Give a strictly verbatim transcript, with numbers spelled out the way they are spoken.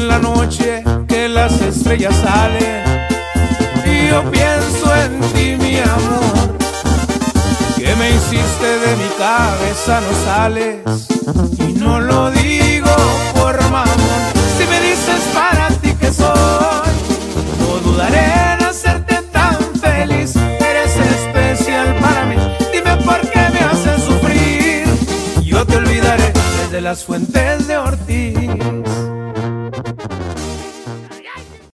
en la noche que las estrellas salen y yo pienso en ti, mi amor, que me hiciste de mi cabeza, no sales. Y no lo digo por mamón, si me dices para ti que soy, no dudaré en hacerte tan feliz. Eres especial para mí, dime por qué me haces sufrir. Yo te olvidaré desde las fuentes de Ortiz.